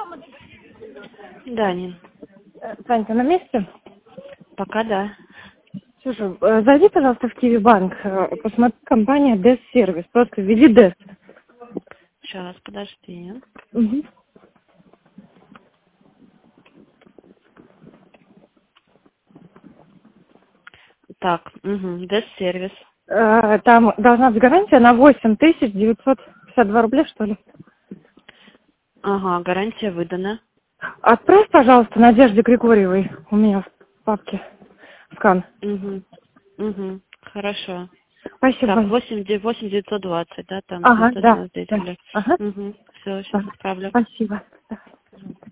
Да, Нин. Санька, на месте? Пока да. Слушай, зайди, пожалуйста, в Киви Банк, посмотри, компания Desk Service, просто введи Desk. Сейчас, подожди. Угу. Так, Desk-сервис. Там должна быть гарантия на 8952 рубля, что ли? Ага, гарантия выдана. Отправь, пожалуйста, Надежде Григорьевой, у меня в папке скан. Хорошо. Так, Спасибо. 8920, да, там Ага, цвета да, да. деятеля. Ага. Все, сейчас Да. отправлю. Спасибо. Да.